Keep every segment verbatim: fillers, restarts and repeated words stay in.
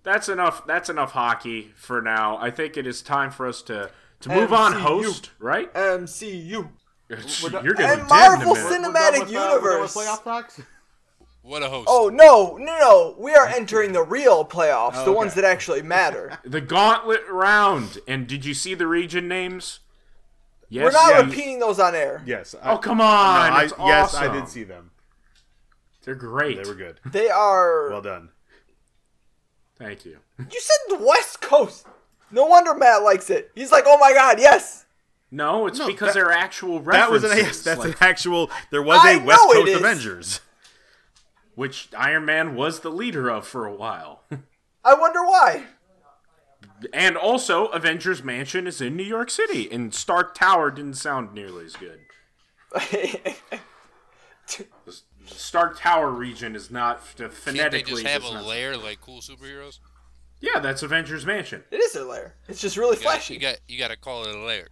that's enough. That's enough hockey for now. I think it is time for us to to move M C U. On. Host, right? M C U. You're gonna and Marvel Cinematic we're, we're Universe. With, uh, playoff talks? What a host. Oh, no, no, no. We are entering the real playoffs, Oh, the okay. ones that actually matter. The gauntlet round. And did you see the region names? Yes. We're not yes. repeating those on air. Yes. I, oh, come on. No, I, it's yes, awesome. I did see them. They're great. They were good. They are... Well done. Thank you. You said the West Coast. No wonder Matt likes it. He's like, oh my god, yes. No, it's No, because that, they're actual references. That was an yes, that's like, an actual... There was I a West know it Coast is. Avengers. Which Iron Man was the leader of for a while. I wonder why. And also, Avengers Mansion is in New York City, and Stark Tower didn't sound nearly as good. The Stark Tower region is not phonetically... Can't they just have a not... lair like cool superheroes? Yeah, that's Avengers Mansion. It is a lair. It's just really You flashy. got, you got you got to call it a lair.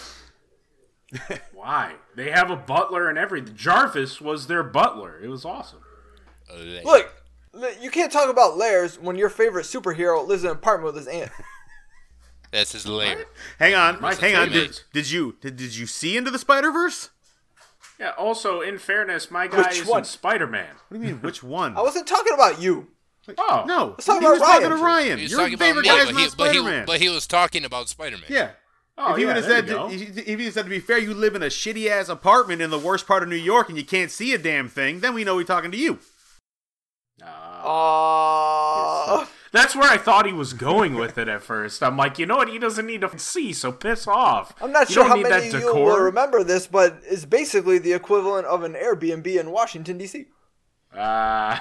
Why? They have a butler and everything. Jarvis was their butler. It was awesome. A lair. Look, you can't talk about lairs when your favorite superhero lives in an apartment with his aunt. That's his lair. Hang on, My hang on. Did, favorite. did you did, did you see Into the Spider-Verse? Yeah, also, in fairness, my guy Which is one? in Spider-Man. What do you mean, which one? I wasn't talking about you. Oh. No, Let's talk he about was talking Ryan. to Ryan. He's Your talking about favorite me, guy's but not he, but, he, Spider-Man. but he was talking about Spider-Man. Yeah. Oh, if he yeah, would have there said, you go. to, if he said to be fair, you live in a shitty ass apartment in the worst part of New York and you can't see a damn thing, then we know he's talking to you. Aww. That's where I thought he was going with it at first. I'm like, you know what? He doesn't need to see, so piss off. I'm not you sure don't how need many that of you will decor. remember this, but it's basically the equivalent of an Airbnb in Washington, D C Uh,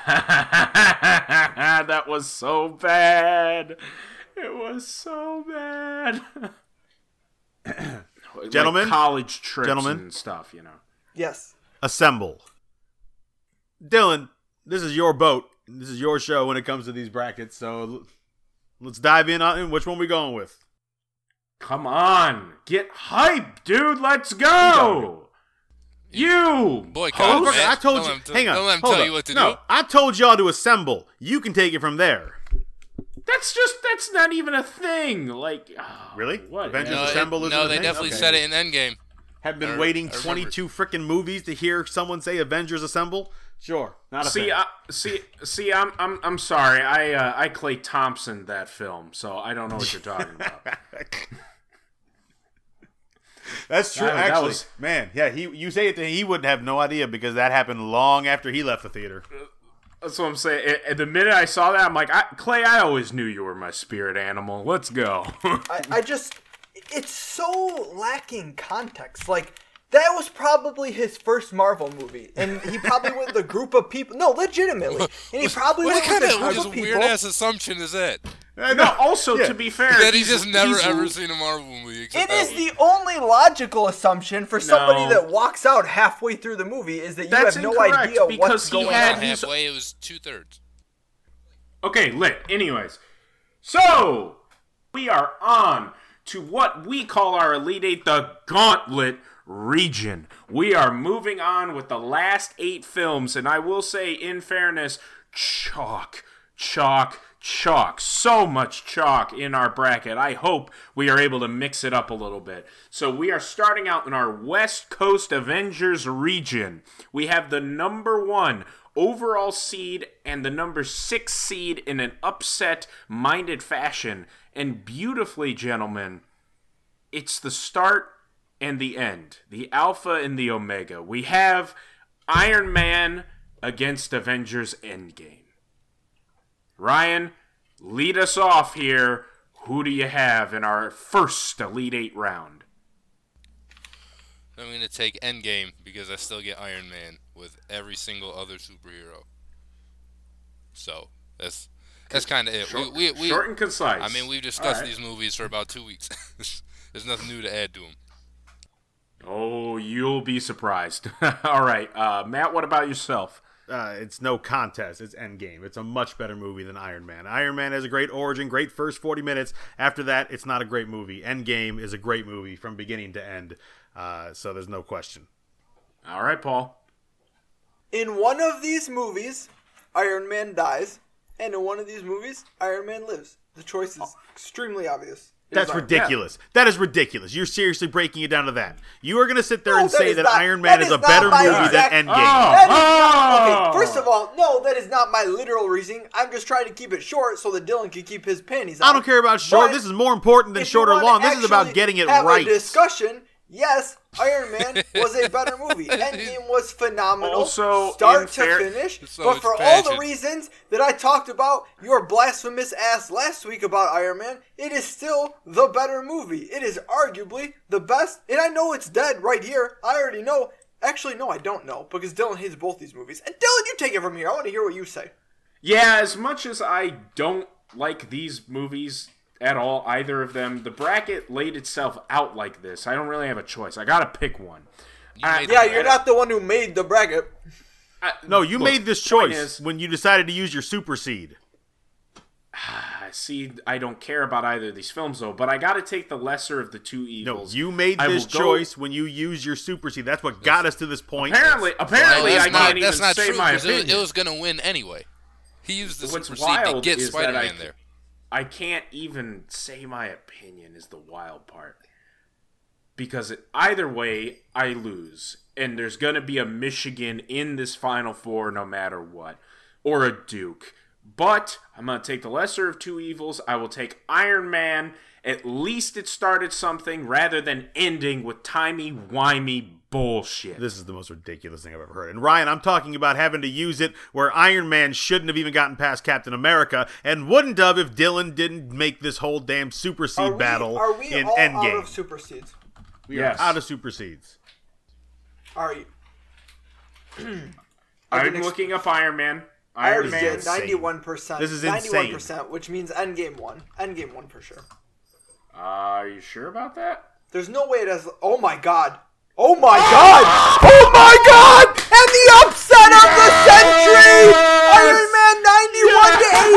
that was so bad. It was so bad. Like Gentlemen? college trips Gentlemen? and stuff, you know. Yes. Assemble. Dylan, this is your boat. This is your show when it comes to these brackets, so let's dive in on which one we going with. Come on, get hyped, dude. Let's go. You, Boycott, host. man. I told Don't you. let him t- hang on. don't let him hold tell up. you what to no, do. I told y'all to assemble. You can take it from there. That's just that's not even a thing. Like, oh, Really? What? Avengers No, Assemble it, isn't no a they thing? definitely Okay. said it in Endgame. Have been I- waiting I remember. twenty-two freaking movies to hear someone say Avengers Assemble? Sure. Not a See, fan. I, see, see. I'm, I'm, I'm sorry. I, uh, I Clay Thompson that film, so I don't know what you're talking about. That's true. That- that Actually, was- man, yeah. He, you say it to he wouldn't have no idea because that happened long after he left the theater. That's what I'm saying. At- At the minute I saw that, I'm like, I, Clay, I always knew you were my spirit animal. Let's go. I, I just, it's so lacking context. Like, that was probably his first Marvel movie. And he probably went with a group of people. No, legitimately. And he probably What went kind with a of group just of people. weird ass assumption is that? no, also, Yeah. to be fair, That he's just never he's- ever seen a Marvel movie. Except It that is one. the only logical assumption for somebody No. that walks out halfway through the movie is that you That's have no incorrect, idea because what's he going had on. his- halfway. It was two thirds. Okay, lit. Anyways, so we are on to what we call our Elite Eight, the Gauntlet region. We are moving on with the last eight films, and I will say, in fairness, chalk, chalk, chalk. So much chalk in our bracket. I hope we are able to mix it up a little bit. So we are starting out in our West Coast Avengers region. We have the number one overall seed and the number six seed in an upset-minded fashion. And beautifully, gentlemen, it's the start and the end, the alpha and the omega. We have Iron Man against Avengers Endgame. Ryan, lead us off here. Who do you have in our first Elite Eight round? I'm going to take Endgame because I still get Iron Man with every single other superhero. So, that's that's kind of it. Short, we, we, we, short and concise. I mean, we've discussed All right. these movies for about two weeks. There's nothing new to add to them. Oh, you'll be surprised. All right, uh, Matt, what about yourself? Uh, it's no contest. It's Endgame. It's a much better movie than Iron Man. Iron Man has a great origin, great first forty minutes. After that, it's not a great movie. Endgame is a great movie from beginning to end. Uh, so there's no question. All right, Paul. In one of these movies, Iron Man dies, and in one of these movies, Iron Man lives. The choice is extremely obvious. That's Iron- ridiculous. That is ridiculous. You're seriously breaking it down to that. You are going to sit there No, and that say is that not- Iron Man that is is a not better my movie exact- than Endgame. Oh. That is not, Oh! okay, first of all, no, that is not my literal reasoning. I'm just trying to keep it short so that Dylan can keep his panties on. I don't care about short. But This is more important than if short you or wanna long. This is about actually getting it have right. A discussion. Yes, Iron Man was a better movie. Endgame was phenomenal, Also, start in to fair- finish. So but for all expansion. the reasons that I talked about your blasphemous ass last week about Iron Man, it is still the better movie. It is arguably the best, and I know it's dead right here. I already know. Actually, no, I don't know, because Dylan hates both these movies. And Dylan, you take it from here. I want to hear what you say. Yeah, as much as I don't like these movies at all, either of them, the bracket laid itself out like this. I don't really have a choice. I gotta pick one. I- made Yeah, the you're not the one who made the bracket. I- No, you look, made this point choice is- when you decided to use your super seed. I see, I don't care about either of these films though, but I gotta take the lesser of the two No, evils. you made I this will go- choice when you used your super seed. That's what got us to this point. Apparently, apparently, that's I not, can't that's even not say true, my 'cause it, was- opinion. it was going to win anyway. He used the What's super seed to wild get is that Spider-Man I- there. I can't even say my opinion is the wild part. Because it, either way, I lose. And there's going to be a Michigan in this Final Four no matter what. Or a Duke. But I'm going to take the lesser of two evils. I will take Iron Man. At least it started something rather than ending with timey-wimey bullshit. This is the most ridiculous thing I've ever heard. And Ryan, I'm talking about having to use it where Iron Man shouldn't have even gotten past Captain America and wouldn't have if Dylan didn't make this whole damn super seed Are we, battle are we in all out Endgame. of super seeds? We Yes. are out of super seeds. Are you? I'm ex- looking up Iron Man. I Iron already Man. did insane. ninety-one percent. This is ninety-one insane. percent, which means Endgame won. Endgame won for sure. Uh, are you sure about that? There's no way it has. Oh my god. Oh my god. Oh my god. And the upset of the century. Iron Man ninety-one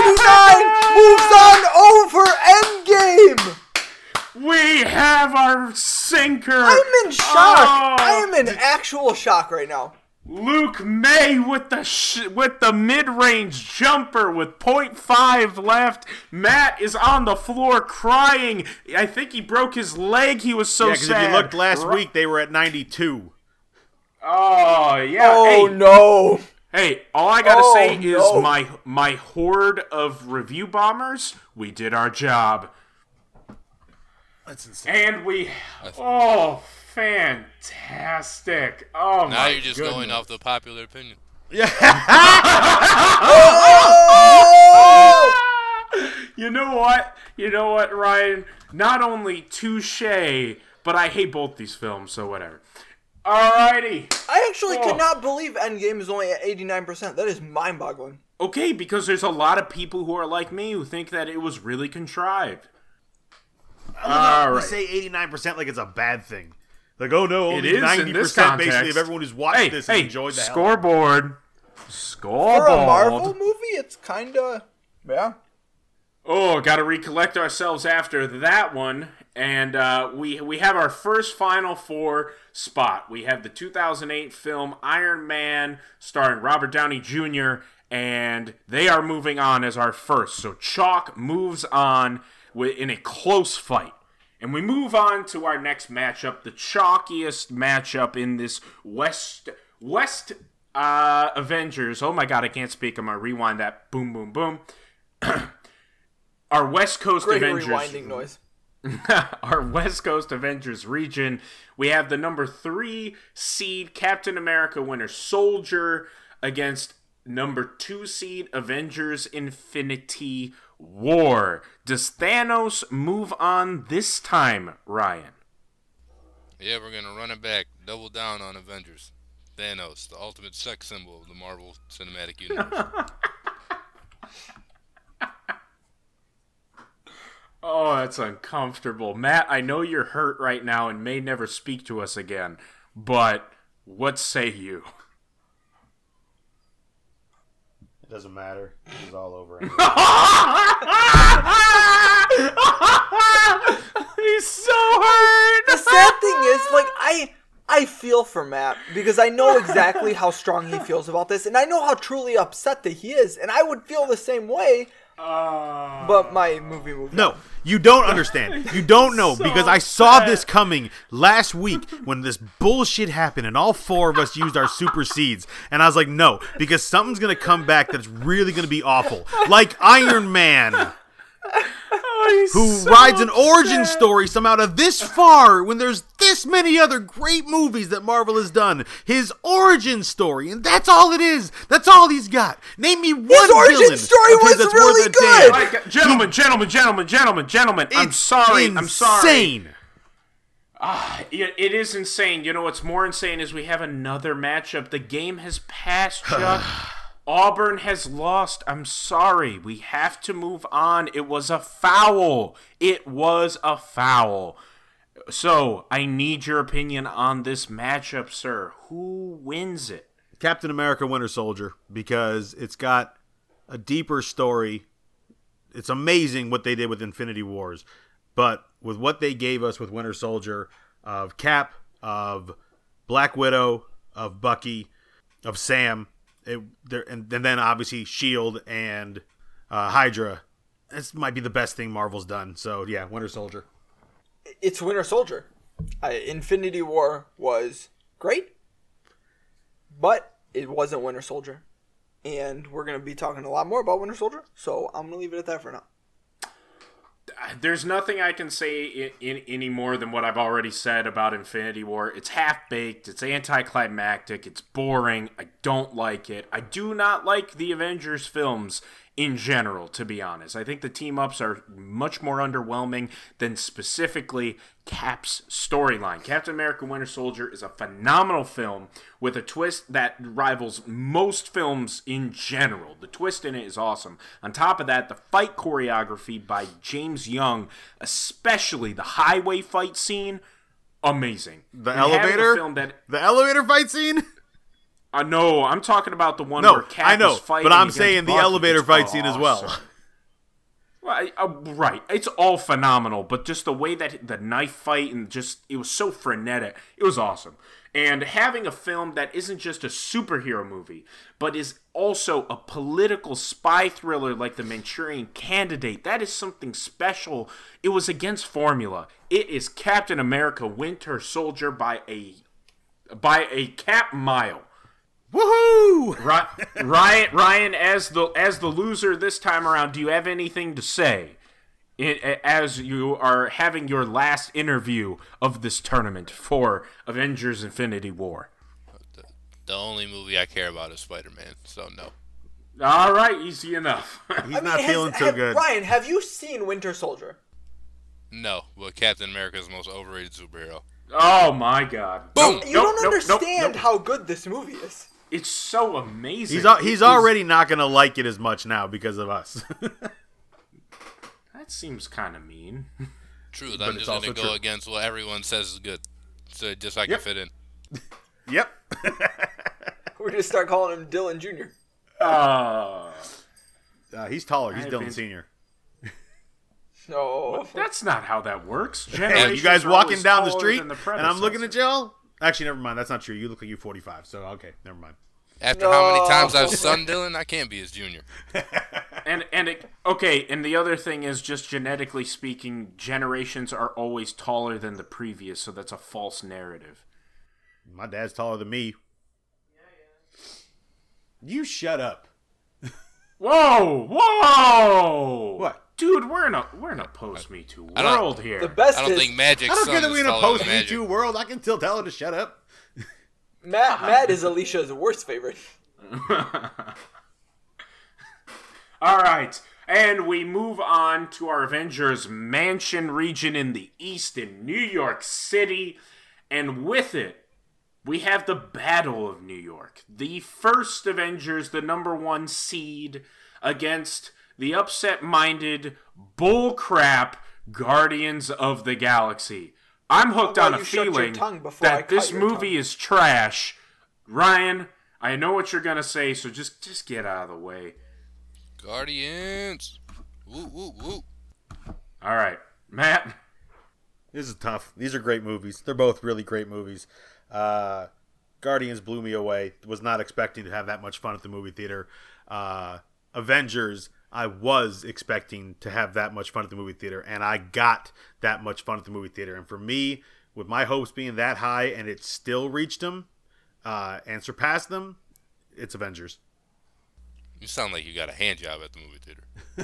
to eighty-nine moves on over Endgame. We have our sinker. I'm in shock. Oh, I am in actual shock right now. Luke May with the sh- with the mid-range jumper with point five left. Matt is on the floor crying. I think he broke his leg. He was so Yeah, because sad. if you looked last Ri- week, they were at ninety-two. Oh yeah. Oh hey, no. hey, all I gotta Oh, say no. is my my horde of review bombers. We did our job, That's insane. and we. Oh, fantastic! Oh Now my you're just goodness. going off the popular opinion. Oh! You know what? You know what, Ryan? Not only touche, but I hate both these films, so whatever. Alrighty. I actually Oh. could not believe Endgame is only at eighty-nine percent. That is mind-boggling. Okay, because there's a lot of people who are like me who think that it was really contrived. All All We right. say eighty-nine percent like it's a bad thing. Like, oh no, It only is in ninety this percent basically context. of everyone who's watched Hey, this hey, and enjoyed the hell out of it. scoreboard. For Scoreboard. a Marvel movie, it's kind of... Yeah. Oh, got to recollect ourselves after that one, and uh, we we have our first Final Four spot. We have the two thousand eight film Iron Man, starring Robert Downey Junior, and they are moving on as our first. So Chalk moves on wi- in a close fight, and we move on to our next matchup, the chalkiest matchup in this West West uh, Avengers. Oh my God, I can't speak. I'm gonna rewind that. Boom, boom, boom. Our West Coast Great Avengers, rewinding noise. our West Coast Avengers region. We have the number three seed Captain America Winter Soldier against number two seed Avengers Infinity War. Does Thanos move on this time, Ryan? Yeah, we're gonna run it back, double down on Avengers. Thanos, the ultimate sex symbol of the Marvel Cinematic Universe. Oh, that's uncomfortable. Matt, I know you're hurt right now and may never speak to us again, but what say you? It doesn't matter. It was all over. Anyway. He's so hurt. The sad thing is, like, I I feel for Matt because I know exactly how strong he feels about this, and I know how truly upset that he is, and I would feel the same way. Uh, But my movie moved No, on. you don't understand. You don't know So because I saw sad. this coming last week when this bullshit happened and all four of us used our super seeds. And I was like, no, because something's going to come back that's really going to be awful. Like Iron Man, oh, he's who so rides an origin upset. story somehow to this far when there's this many other great movies that Marvel has done. His origin story, and that's all it is. That's all he's got. Name me one origin villain story of his was that's really worth a good. damn. Like, gentlemen, gentlemen, gentlemen, gentlemen, gentlemen. I'm It's sorry. I'm sorry. insane. Ah, it, it is insane. You know what's more insane is we have another matchup. The game has passed, Chuck. Auburn has lost. I'm sorry. We have to move on. It was a foul. It was a foul. So, I need your opinion on this matchup, sir. Who wins it? Captain America Winter Soldier, because it's got a deeper story. It's amazing what they did with Infinity Wars. But with what they gave us with Winter Soldier, of Cap, of Black Widow, of Bucky, of Sam, it, there, and, and then obviously S H I E L D and uh, Hydra, this might be the best thing Marvel's done. So yeah, Winter Soldier. It's Winter Soldier. I, Infinity War was great, but it wasn't Winter Soldier. And we're going to be talking a lot more about Winter Soldier, so I'm going to leave it at that for now. There's nothing I can say in, in, any more than what I've already said about Infinity War. It's half-baked, it's anticlimactic, it's boring, I don't like it. I do not like the Avengers films in general, to be honest. I think the team-ups are much more underwhelming than specifically Cap's storyline. Captain America Winter Soldier is a phenomenal film with a twist that rivals most films in general. The twist in it is awesome. On top of that, the fight choreography by James Young, especially the highway fight scene, amazing. The And having a elevator? film that, The elevator fight scene? uh, no, I'm talking about the one No, where Cap I know, is fighting but I'm against saying the Bucky. elevator It's fight scene as well. awesome. Well, I- uh, right. It's all phenomenal, but just the way that the knife fight and just, it was so frenetic. It was awesome. And having a film that isn't just a superhero movie, but is also a political spy thriller like The Manchurian Candidate, that is something special. It was against formula. It is Captain America Winter Soldier by a, by a cap mile. Woohoo! Ri- Ryan, Ryan, as the as the loser this time around, do you have anything to say in, as you are having your last interview of this tournament for Avengers: Infinity War? The, the only movie I care about is Spider-Man, so no. All right, easy enough. He's I mean, not has- feeling so have- good. Ryan, have you seen Winter Soldier? No, but Captain America is the most overrated superhero. Oh my God! Boom! You Nope, don't nope, understand nope, nope. how good this movie is. It's so amazing. He's al- he's It is- already not going to like it as much now because of us. That seems kind of mean. Truth, But I'm it's just gonna also go true. against what everyone says is good, so just so I can Yep. fit in. Yep. We're going to start calling him Dylan Junior Uh, Uh, he's taller. He's I've Dylan been- Senior. No. that's not how that works. Hey, Generations you guys are walking always down the taller street, than the and I'm looking at predecessor. y'all. Actually, never mind. That's not true. You look like you're forty-five. So okay, never mind. After how many No. times I've sunned Dylan, I can't be his junior. And and it, okay, and the other thing is just genetically speaking, generations are always taller than the previous, so that's a false narrative. My dad's taller than me. You shut up. Whoa, whoa! What? Dude, we're in a we're in a post Me Too I don't- world here. The best I don't is think Magic's I don't son care that is we're in a taller than post Me Magic. Too world. I can still tell her to shut up. Matt. Matt is Alicia's worst favorite. All right, and we move on to our Avengers Mansion region in the East in New York City, and with it, we have the Battle of New York. The first Avengers, the number one seed, against the upset-minded, bullcrap Guardians of the Galaxy. I'm hooked How on about a you shut your feeling tongue before I that cut this your movie tongue? is trash. Ryan, I know what you're going to say, so just, just get out of the way. Guardians. Woo woo woo. All right, Matt. This is tough. These are great movies. They're both really great movies. Uh, Guardians blew me away. Was not expecting to have that much fun at the movie theater. Uh, Avengers, I was expecting to have that much fun at the movie theater, and I got that much fun at the movie theater. And for me, with my hopes being that high and it still reached them uh, and surpassed them, it's Avengers. You sound like you got a hand job at the movie theater.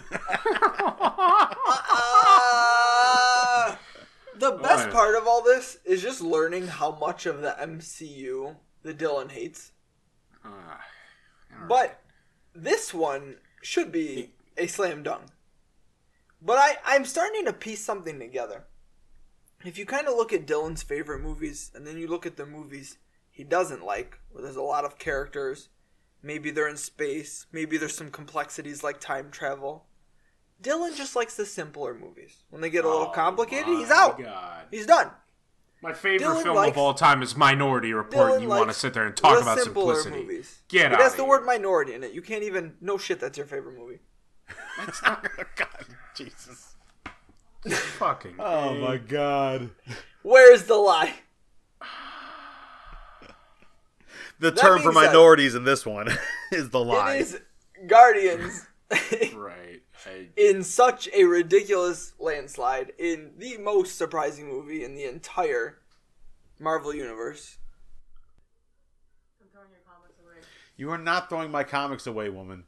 uh, the best Right. part of all this is just learning how much of the M C U that Dylan hates. Uh, all But right. this one should be a slam dunk. But I, I'm starting to piece something together. If you kind of look at Dylan's favorite movies, and then you look at the movies he doesn't like, where there's a lot of characters, maybe they're in space, maybe there's some complexities like time travel. Dylan just likes the simpler movies. When they get a little Oh complicated, he's my out. God. He's done. My favorite Dylan film likes- of all time is Minority Report. Dylan You want to likes sit there and talk the about simpler simplicity? movies. Get it out has of the here. word minority in it. You can't even... No shit, that's your favorite movie. That's not God, Jesus. fucking. Oh A. my God. Where's the lie? The That term for being said- minorities in this one is the lie. It is Guardians Right. I, in such a ridiculous landslide in the most surprising movie in the entire Marvel Universe. You are not throwing my comics away, woman.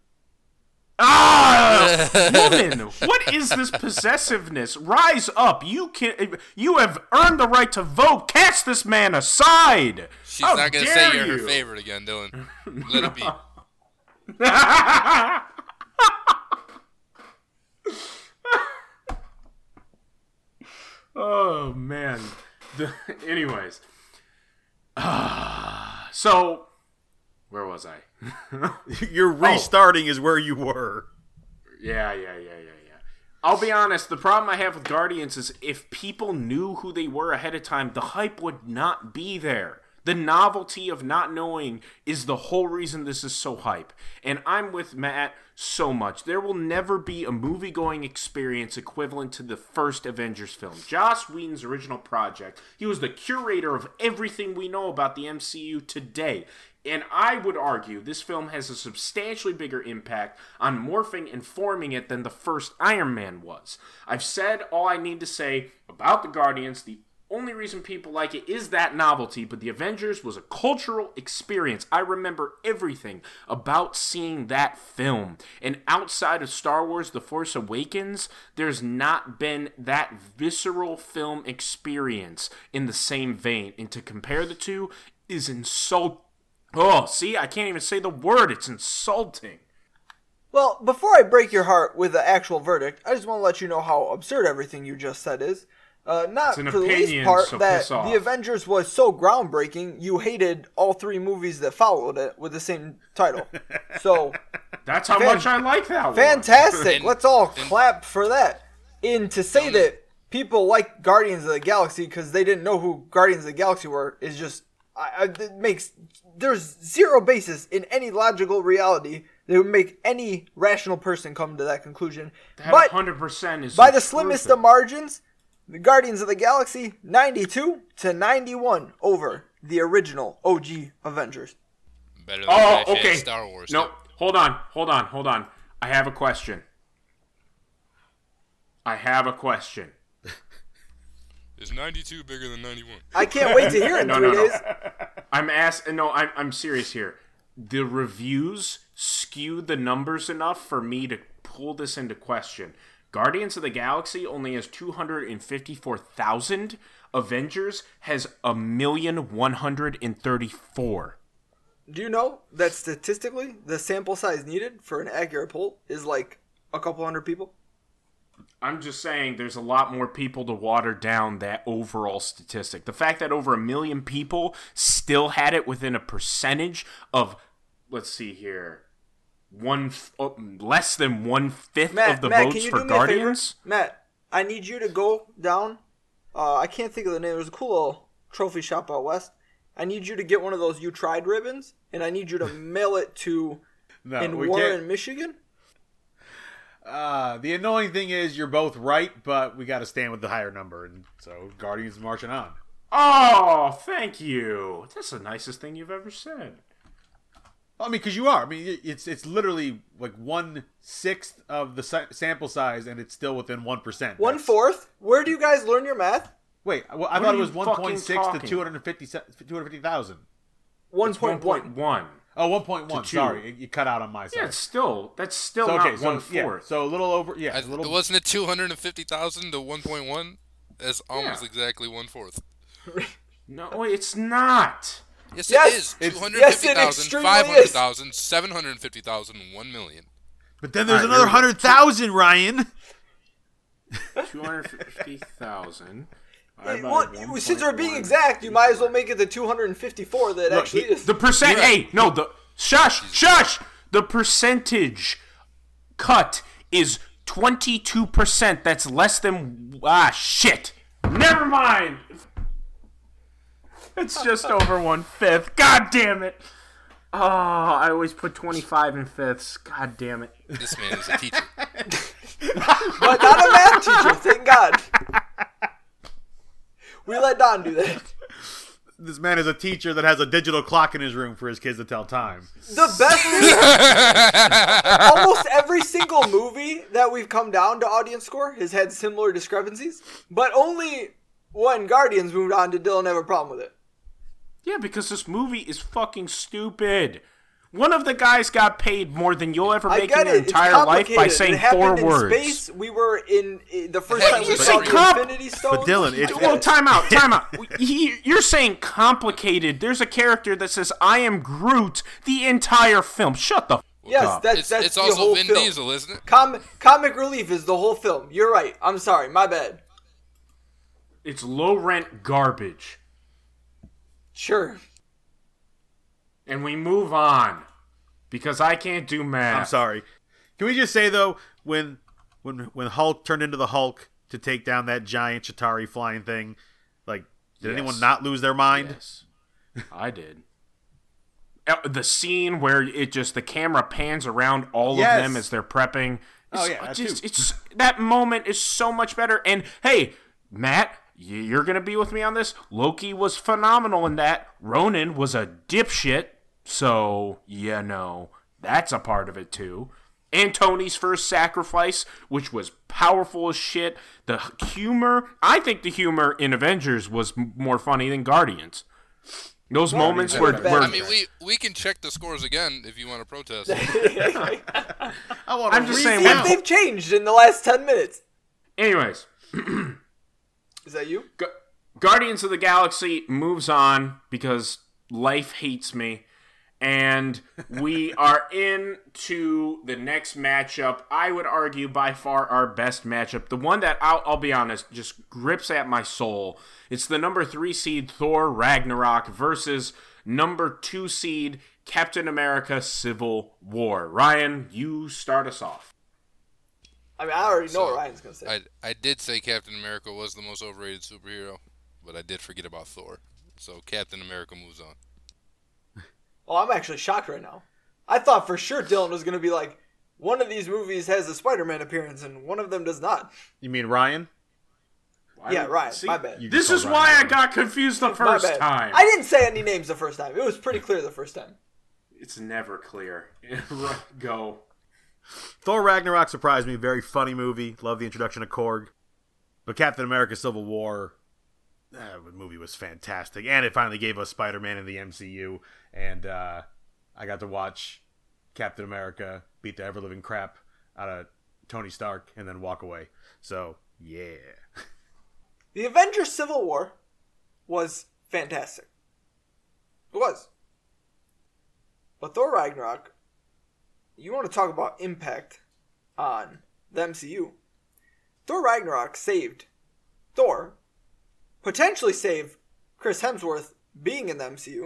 ah, woman! What is this possessiveness? Rise up! You can. You have earned the right to vote. Cast this man aside. She's How not gonna dare say you're you. her favorite again, Dylan. Let it be. Oh man. The, anyways, uh, so where was I? Your restarting is where you were. Yeah, yeah, yeah, yeah, yeah. I'll be honest, the problem I have with Guardians is if people knew who they were ahead of time, the hype would not be there. The novelty of not knowing is the whole reason this is so hype. And I'm with Matt so much. There will never be a movie-going experience equivalent to the first Avengers film. Joss Whedon's original project. He was the curator of everything we know about the M C U today. And I would argue this film has a substantially bigger impact on morphing and forming it than the first Iron Man was. I've said all I need to say about the Guardians. The only reason people like it is that novelty, but the Avengers was a cultural experience. I remember everything about seeing that film. And outside of Star Wars The Force Awakens, there's not been that visceral film experience in the same vein. And to compare the two is insulting. Oh, see, I can't even say the word. It's insulting. Well, before I break your heart with the actual verdict, I just want to let you know how absurd everything you just said is. Uh, not It's an for the least opinion, part so that piss off. The Avengers was so groundbreaking, you hated all three movies that followed it with the same title. So, That's how Fan- much I like that one. fantastic. And- Let's all and- clap for that. And to say Don't- that people like Guardians of the Galaxy because they didn't know who Guardians of the Galaxy were is just, I, I, it makes, there's zero basis in any logical reality that would make any rational person come to that conclusion. That But one hundred percent is by the the slimmest truth. of margins, the Guardians of the Galaxy ninety-two to ninety-one over the original O G Avengers. Better than Oh, that shit okay. Star Wars. No, too. hold on, hold on, hold on. I have a question. I have a question. Is ninety-two bigger than ninety-one? I can't wait to hear it in No, three no, no. days. I'm asking. No, I'm I'm serious here. The reviews skewed the numbers enough for me to pull this into question. Guardians of the Galaxy only has two hundred and fifty-four thousand. Avengers has a million one hundred and thirty-four. Do you know that statistically, the sample size needed for an accurate poll is like a couple hundred people? I'm just saying there's a lot more people to water down that overall statistic. The fact that over a million people still had it within a percentage of, let's see here, one f- oh, less than one fifth Matt, of the Matt, votes can you for do me a favor? Guardians. Matt, I need you to go down. Uh, I can't think of the name. There's a cool little trophy shop out west. I need you to get one of those You Tried ribbons, and I need you to mail it to No, in we Warren, can't. Michigan. Uh, the annoying thing is you're both right, but we got to stand with the higher number, and so Guardians marching on. Oh, thank you. That's the nicest thing you've ever said. I mean, because you are. I mean, it's it's literally like one sixth of the si- sample size, and it's still within one percent. One fourth? Where do you guys learn your math? Wait, well, I What thought are it was you one point six fucking to two hundred fifty thousand. one point one. one. Oh, one point one. To two. Sorry, you cut out on my side. Yeah, it's still that's still so, not okay, so, one yeah, fourth. so a little over. Yeah, I, a little. wasn't it two hundred fifty thousand to one point one? That's almost Yeah. exactly one fourth. No, it's not. Yes, Yes, it is. it's- two hundred yes, fifty it thousand, extremely five hundred is. thousand, seven hundred fifty thousand, one million. But then there's All right, another here we go. hundred thousand, Ryan. Two hundred fifty thousand. Well, since we're being exact, you might as well make it the two hundred fifty-four that Look, actually he- is. The percent. You're Hey, no, the shush, shush. The percentage cut is twenty-two percent. That's less than ah shit. Never mind. It's just over one fifth. God damn it. Oh, I always put twenty-five in fifths. God damn it. This man is a teacher. But not a math teacher, thank God. We let Don do that. This man is a teacher that has a digital clock in his room for his kids to tell time. The best thing, almost every single movie that we've come down to audience score has had similar discrepancies, but only when Guardians moved on did Dylan have a problem with it. Yeah, because this movie is fucking stupid. One of the guys got paid more than you'll ever I make get in your it. It's entire life complicated. by saying it happened four in words. Space. We were in, in the first Hey, time we you saw say the comp- Infinity Stones. But Dylan, it's- I get Well, it. time out, time out. He, you're saying complicated. There's a character that says, I am Groot the entire film. Shut the fuck Yes, up. that's It's, that's it's the also whole Vin film. Diesel, isn't it? Com- comic relief is the whole film. You're right. I'm sorry. My bad. It's low-rent garbage. Sure. And we move on. Because I can't do math. I'm sorry. Can we just say though, when when when Hulk turned into the Hulk to take down that giant Chitauri flying thing, like, did Yes. anyone not lose their mind? Yes, I did. Uh, The scene where it just, the camera pans around all Yes. of them as they're prepping. Oh, It's yeah, that just, too. it's that moment is so much better. And hey, Matt, y- you're gonna be with me on this. Loki was phenomenal in that. Ronan was a dipshit, so you know that's a part of it too. And Tony's first sacrifice, which was powerful as shit. The humor, I think the humor in Avengers was m- more funny than Guardians. Those moments are where, bad. where I mean, we we can check the scores again if you want to protest. I want I'm just saying, See when- if they've changed in the last ten minutes. anyways, Is that you? Gu- Guardians of the Galaxy moves on because life hates me. And we are into the next matchup. I would argue by far our best matchup. The one that, I'll, I'll be honest, just grips at my soul. It's the number three seed Thor Ragnarok versus number two seed Captain America Civil War. Ryan, you start us off. I mean, I already know So, what Ryan's gonna say. I I did say Captain America was the most overrated superhero, but I did forget about Thor. So Captain America moves on. Oh, I'm actually shocked right now. I thought for sure Dylan was gonna be like, one of these movies has a Spider-Man appearance and one of them does not. You mean Ryan? Why Yeah, would- Ryan, see, my bad. You This just is called why Ryan I got confused the My first bad. time. I didn't say any names the first time. It was pretty clear the first time. It's never clear. Go. Thor Ragnarok surprised me. Very funny movie. Love the introduction of Korg. But Captain America Civil War, that movie was fantastic. And it finally gave us Spider-Man in the M C U. And uh, I got to watch Captain America beat the ever-living crap out of Tony Stark and then walk away. So, yeah. The Avengers Civil War was fantastic. It was. But Thor Ragnarok, you want to talk about impact on the M C U. Thor Ragnarok saved Thor, potentially saved Chris Hemsworth being in the M C U,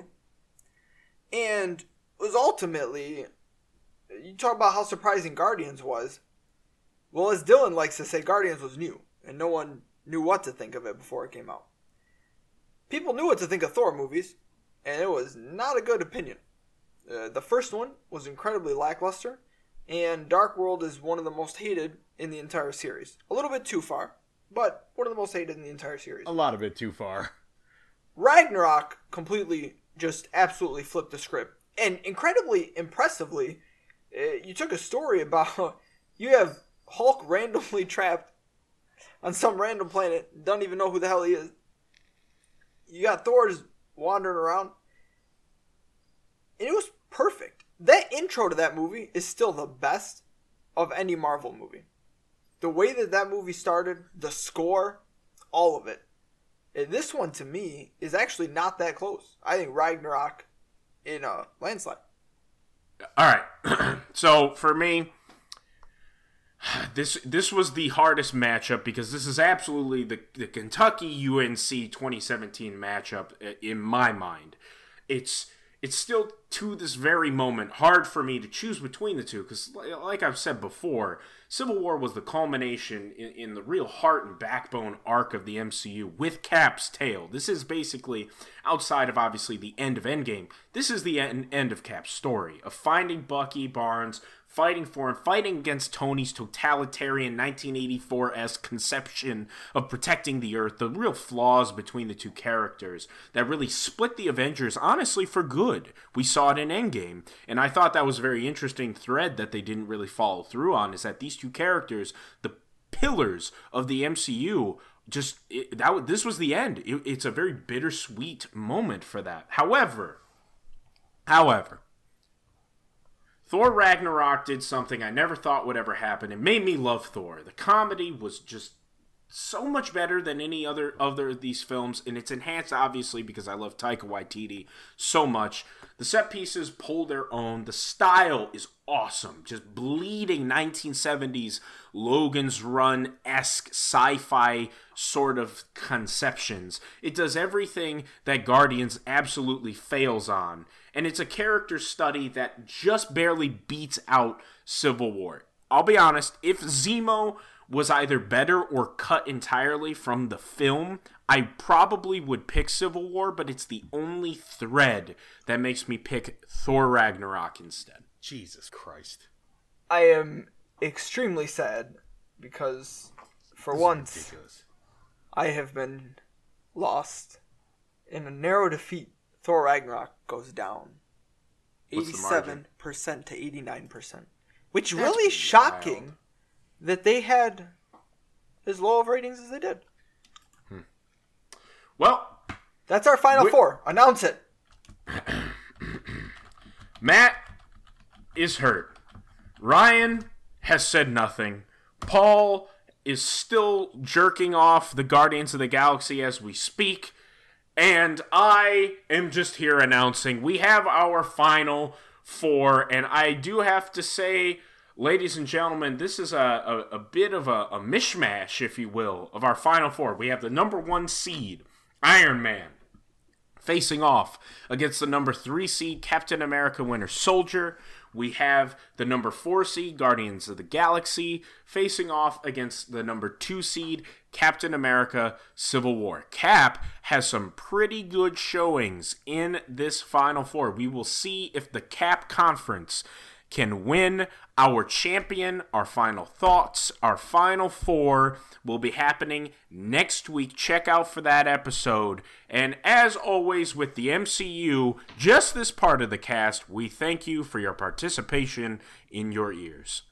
and was ultimately, you talk about how surprising Guardians was. Well, as Dylan likes to say, Guardians was new, and no one knew what to think of it before it came out. People knew what to think of Thor movies, and it was not a good opinion. Uh, the first one was incredibly lackluster, and Dark World is one of the most hated in the entire series. A little bit too far, but one of the most hated in the entire series. A lot of it too far. Ragnarok completely, just absolutely flipped the script. And incredibly impressively, uh, you took a story about you have Hulk randomly trapped on some random planet, don't even know who the hell he is. You got Thor just wandering around. And it was perfect. That intro to that movie is still the best of any Marvel movie. The way that that movie started, the score, all of it. And this one, to me, is actually not that close. I think Ragnarok in a landslide. All right. So, for me, this this was the hardest matchup because this is absolutely the, the Kentucky U N C twenty seventeen matchup in my mind. It's it's still, to this very moment, hard for me to choose between the two because, like I've said before, Civil War was the culmination in, in the real heart and backbone arc of the M C U with Cap's tale. This is basically, outside of obviously the end of Endgame, this is the end, end of Cap's story of finding Bucky Barnes, fighting for him, fighting against Tony's totalitarian nineteen eighty-four-esque conception of protecting the Earth, the real flaws between the two characters that really split the Avengers, honestly, for good. We saw it in Endgame, and I thought that was a very interesting thread that they didn't really follow through on, is that these two characters, the pillars of the M C U, just, it, that this was the end. It, it's a very bittersweet moment for that. However, however, Thor Ragnarok did something I never thought would ever happen. It made me love Thor. The comedy was just so much better than any other other of these films, and it's enhanced, obviously, because I love Taika Waititi so much. The set pieces pull their own. The style is awesome. Just bleeding nineteen seventies Logan's Run-esque sci-fi sort of conceptions. It does everything that Guardians absolutely fails on. And it's a character study that just barely beats out Civil War. I'll be honest, if Zemo was either better or cut entirely from the film, I probably would pick Civil War, but it's the only thread that makes me pick Thor Ragnarok instead. Jesus Christ. I am extremely sad because, for This is once, ridiculous. I have been lost. In a narrow defeat, Thor Ragnarok goes down What's the eighty-seven percent to eighty-nine percent. Which That's really wild. shocking that they had as low of ratings as they did. Well, That's our final Wh- four. Announce it. Matt is hurt. Ryan has said nothing. Paul is still jerking off the Guardians of the Galaxy as we speak. And I am just here announcing we have our final four. And I do have to say, ladies and gentlemen, this is a, a, a bit of a, a mishmash, if you will, of our final four. We have the number one seed, Iron Man, facing off against the number three seed, Captain America Winter Soldier. We have the number four seed, Guardians of the Galaxy, facing off against the number two seed, Captain America Civil War. Cap has some pretty good showings in this Final Four. We will see if the Cap Conference can win our champion. Our final thoughts, our final four will be happening next week. Check out for that episode. And as always with the M C U, just this part of the cast, we thank you for your participation in your ears.